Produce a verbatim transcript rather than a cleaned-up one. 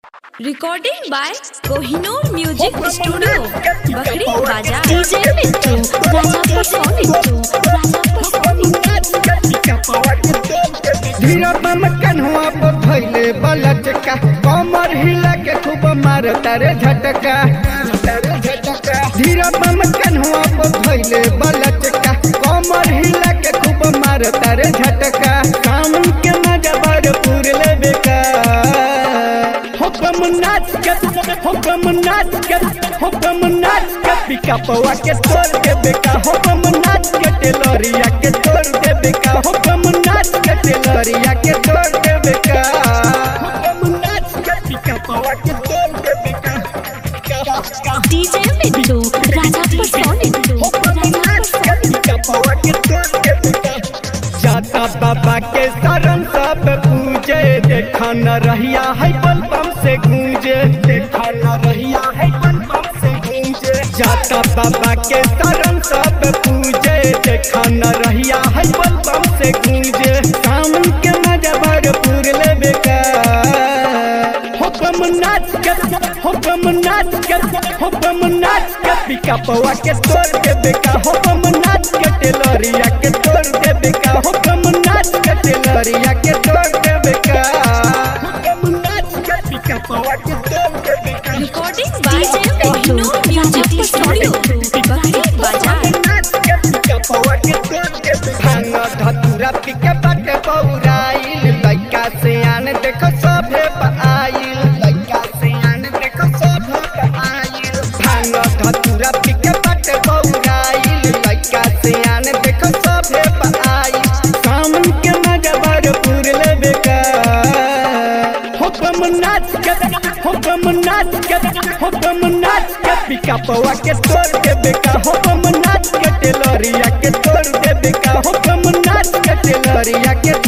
Recording by Kohinoor music studio Bakri Bazar. DJ Mittu Rajapur Sonittu Rajapur धीरा बम कन्हुआ पर भइले बलचका कमर हिला के खूब मार तारे झटका धीरा बम कन्हुआ पर भइले बलचका कमर हिला के खूब मार तारे झटका सावन के मजा भरपूर लेबे का हुक्म नाच के हुक्म नाच के हुक्म नाच के पिका पवा के तोड़ के बेका हुक्म नाच के टेलरिया के तोड़ के बेका हुक्म नाच के टेलरिया के तोड़ के बेका हुक्म नाच के पिका पवा के तोड़ के बेका डीजे मिट्टू राजापुर सोनिट्टू हुक्म नाच के पिका पवा के तोड़ के बेका जाता बाबा के शरण सब पूजे देखा न रहिया है बल बम से गूंजे देखा न रहिया है बल बम से गूंजे जाता बाबा के शरण सब पूजे देखा न रहिया है बल बम से गूंजे सावन के मजा भरपूर लेबे का हुक्म नाच के हुक्म नाच के हुक्म नाच के पिका पवा के तोड़ के बेका हुक्म नाच के टेलरिया के तोड़ के बेका हुक्म नाच के टेलरिया के तोड़ के बेका हुक्म नाच के पिका पवा के तोड़ के बेका recording by Kohinoor music studio Bakri Bazar. नाच के पिका पवा के तोड़ के बेका भांग धतूरा पिका बाटे पौराइल लइका से आन देखो सभे आइल लइका से आन देखो सभे आइल भांग धतूरा पिका बाटे पौराइल लइका से आन देखो सभे आइल सावन के मजा भरपूर लेबे का हुक्म नाच के हुक्म नाच के हुक्म नाच के पिका पवा के तोड़ के बेका हुक्म नाच के टेलरिया के तोड़ के बेका हुक्म नाच के टेलरिया के